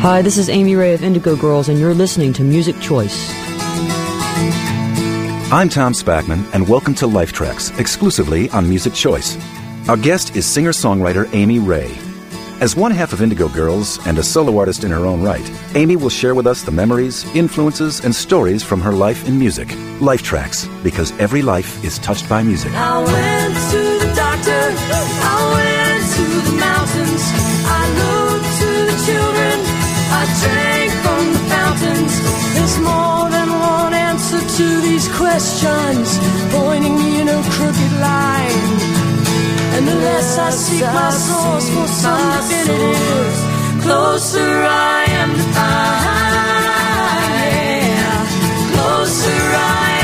Hi, this is Amy Ray of Indigo Girls, and you're listening to Music Choice. I'm Tom Spackman, and welcome to Life Tracks, exclusively on Music Choice. Our guest is singer-songwriter Amy Ray. As one half of Indigo Girls and a solo artist in her own right, Amy will share with us the memories, influences, and stories from her life in music. Life Tracks, because every life is touched by music. I went to the doctor, I went to the mountains, I looked to the children, I drank from the fountains. There's more than one answer to these questions, pointing me in a crooked line. And the less I seek my source for some definitive, closer I am to find. Closer I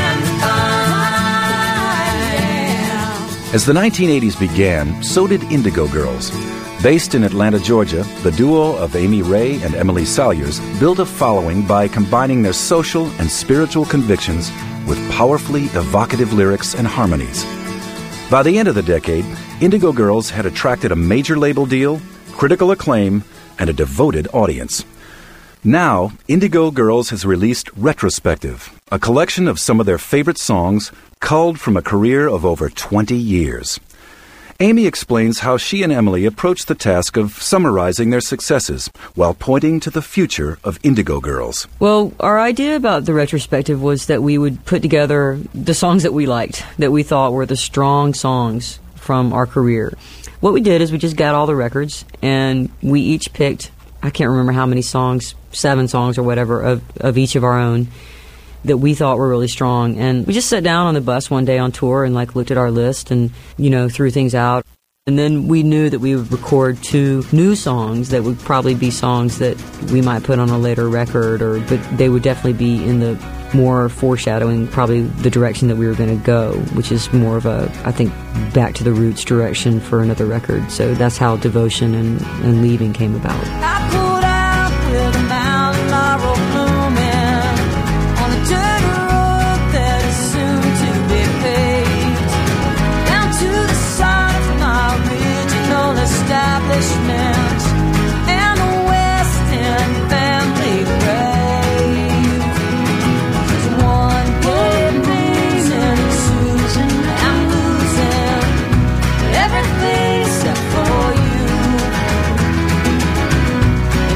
am to find. As the 1980s began, so did Indigo Girls. Based in Atlanta, Georgia, the duo of Amy Ray and Emily Salyers built a following by combining their social and spiritual convictions with powerfully evocative lyrics and harmonies. By the end of the decade, Indigo Girls had attracted a major label deal, critical acclaim, and a devoted audience. Now, Indigo Girls has released Retrospective, a collection of some of their favorite songs culled from a career of over 20 years. Amy explains how she and Emily approached the task of summarizing their successes while pointing to the future of Indigo Girls. Well, our idea about the retrospective was that we would put together the songs that we liked, that we thought were the strong songs from our career. What we did is we just got all the records, and we each picked, I can't remember how many songs, 7 songs or whatever, of each of our own that we thought were really strong. And we just sat down on the bus one day on tour and looked at our list and, threw things out. And then we knew that we would record 2 new songs that would probably be songs that we might put on a later record, but they would definitely be in the more foreshadowing probably the direction that we were going to go, which is more of a, I think, back to the roots direction for another record. So that's how Devotion and Leaving came about. I pulled out with a mountain laurel blooming on a dirt road that is soon to be paved, down to the side of my original establishment and the West End family grave. There's one good name in Susan, I'm losing everything except for you.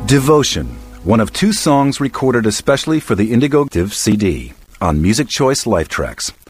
Devotion, one of 2 songs recorded especially for the Indigo CD on Music Choice Life Tracks.